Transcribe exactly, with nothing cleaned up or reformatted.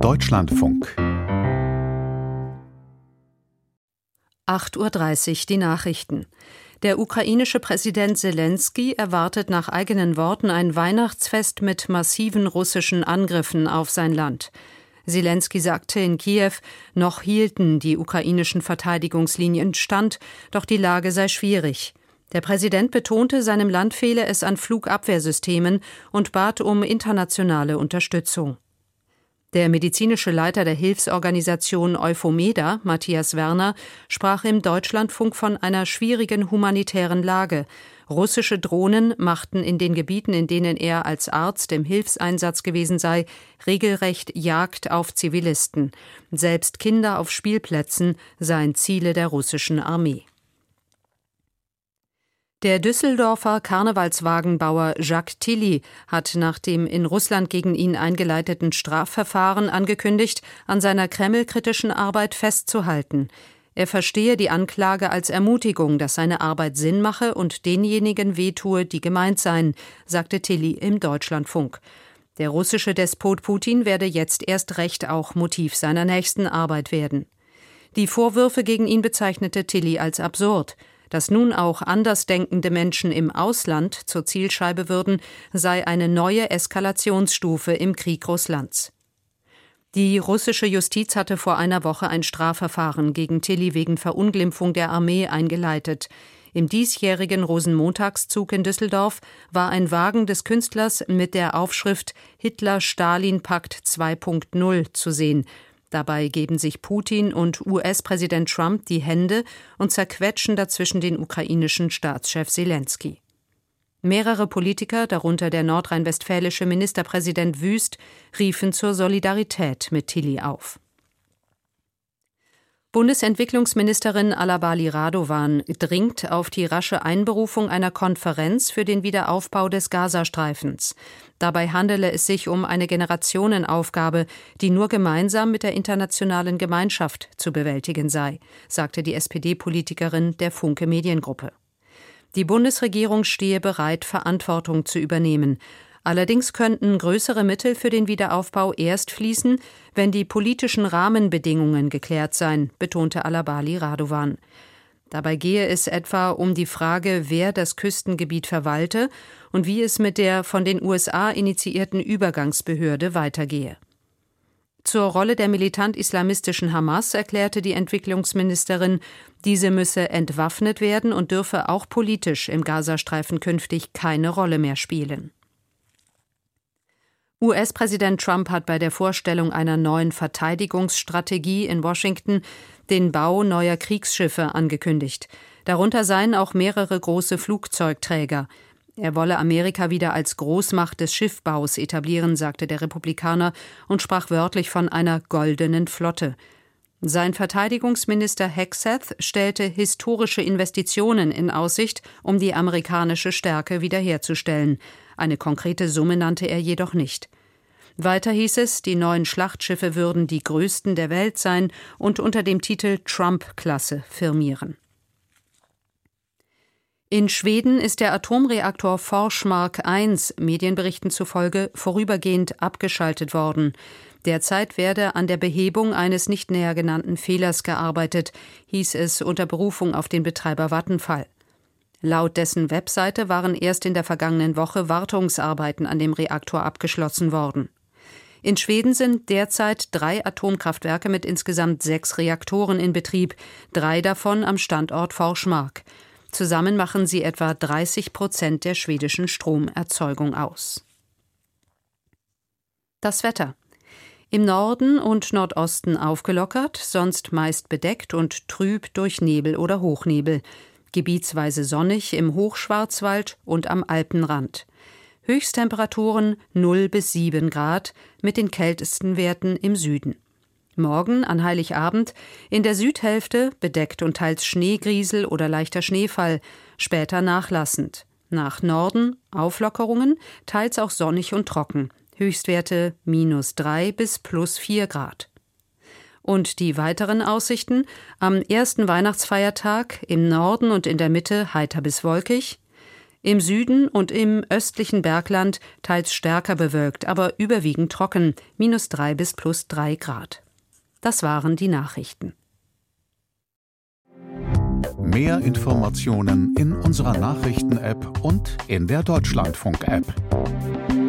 Deutschlandfunk. acht Uhr dreißig, die Nachrichten. Der ukrainische Präsident Selenskyj erwartet nach eigenen Worten ein Weihnachtsfest mit massiven russischen Angriffen auf sein Land. Selenskyj sagte in Kiew, noch hielten die ukrainischen Verteidigungslinien stand, doch die Lage sei schwierig. Der Präsident betonte, seinem Land fehle es an Flugabwehrsystemen und bat um internationale Unterstützung. Der medizinische Leiter der Hilfsorganisation Eufomeda, Matthias Werner, sprach im Deutschlandfunk von einer schwierigen humanitären Lage. Russische Drohnen machten in den Gebieten, in denen er als Arzt im Hilfseinsatz gewesen sei, regelrecht Jagd auf Zivilisten. Selbst Kinder auf Spielplätzen seien Ziele der russischen Armee. Der Düsseldorfer Karnevalswagenbauer Jacques Tilly hat nach dem in Russland gegen ihn eingeleiteten Strafverfahren angekündigt, an seiner kremlkritischen Arbeit festzuhalten. Er verstehe die Anklage als Ermutigung, dass seine Arbeit Sinn mache und denjenigen wehtue, die gemeint seien, sagte Tilly im Deutschlandfunk. Der russische Despot Putin werde jetzt erst recht auch Motiv seiner nächsten Arbeit werden. Die Vorwürfe gegen ihn bezeichnete Tilly als absurd. Dass nun auch andersdenkende Menschen im Ausland zur Zielscheibe würden, sei eine neue Eskalationsstufe im Krieg Russlands. Die russische Justiz hatte vor einer Woche ein Strafverfahren gegen Tilly wegen Verunglimpfung der Armee eingeleitet. Im diesjährigen Rosenmontagszug in Düsseldorf war ein Wagen des Künstlers mit der Aufschrift Hitler-Stalin-Pakt zwei Punkt null zu sehen. Dabei geben sich Putin und U S-Präsident Trump die Hände und zerquetschen dazwischen den ukrainischen Staatschef Selenskyj. Mehrere Politiker, darunter der nordrhein-westfälische Ministerpräsident Wüst, riefen zur Solidarität mit Tilly auf. Bundesentwicklungsministerin Alabali Radovan dringt auf die rasche Einberufung einer Konferenz für den Wiederaufbau des Gazastreifens. Dabei handele es sich um eine Generationenaufgabe, die nur gemeinsam mit der internationalen Gemeinschaft zu bewältigen sei, sagte die S P D-Politikerin der Funke Mediengruppe. Die Bundesregierung stehe bereit, Verantwortung zu übernehmen. Allerdings könnten größere Mittel für den Wiederaufbau erst fließen, wenn die politischen Rahmenbedingungen geklärt seien, betonte Alabali Radovan. Dabei gehe es etwa um die Frage, wer das Küstengebiet verwalte und wie es mit der von den U S A initiierten Übergangsbehörde weitergehe. Zur Rolle der militant-islamistischen Hamas erklärte die Entwicklungsministerin, diese müsse entwaffnet werden und dürfe auch politisch im Gazastreifen künftig keine Rolle mehr spielen. U S-Präsident Trump hat bei der Vorstellung einer neuen Verteidigungsstrategie in Washington den Bau neuer Kriegsschiffe angekündigt. Darunter seien auch mehrere große Flugzeugträger. Er wolle Amerika wieder als Großmacht des Schiffbaus etablieren, sagte der Republikaner und sprach wörtlich von einer goldenen Flotte. Sein Verteidigungsminister Hegseth stellte historische Investitionen in Aussicht, um die amerikanische Stärke wiederherzustellen. Eine konkrete Summe nannte er jedoch nicht. Weiter hieß es, die neuen Schlachtschiffe würden die größten der Welt sein und unter dem Titel Trump-Klasse firmieren. In Schweden ist der Atomreaktor Forsmark eins Medienberichten zufolge vorübergehend abgeschaltet worden. Derzeit werde an der Behebung eines nicht näher genannten Fehlers gearbeitet, hieß es unter Berufung auf den Betreiber Vattenfall. Laut dessen Webseite waren erst in der vergangenen Woche Wartungsarbeiten an dem Reaktor abgeschlossen worden. In Schweden sind derzeit drei Atomkraftwerke mit insgesamt sechs Reaktoren in Betrieb, drei davon am Standort Forsmark. Zusammen machen sie etwa dreißig Prozent der schwedischen Stromerzeugung aus. Das Wetter. Im Norden und Nordosten aufgelockert, sonst meist bedeckt und trüb durch Nebel oder Hochnebel. Gebietsweise sonnig im Hochschwarzwald und am Alpenrand. Höchsttemperaturen null bis sieben Grad mit den kältesten Werten im Süden. Morgen an Heiligabend in der Südhälfte bedeckt und teils Schneegriesel oder leichter Schneefall, später nachlassend. Nach Norden Auflockerungen, teils auch sonnig und trocken. Höchstwerte minus drei bis plus vier Grad. Und die weiteren Aussichten: am ersten Weihnachtsfeiertag im Norden und in der Mitte heiter bis wolkig, Im Süden und im östlichen Bergland teils stärker bewölkt, aber überwiegend trocken, minus drei bis plus drei Grad. Das waren die Nachrichten. Mehr Informationen in unserer Nachrichten-App und in der Deutschlandfunk-App.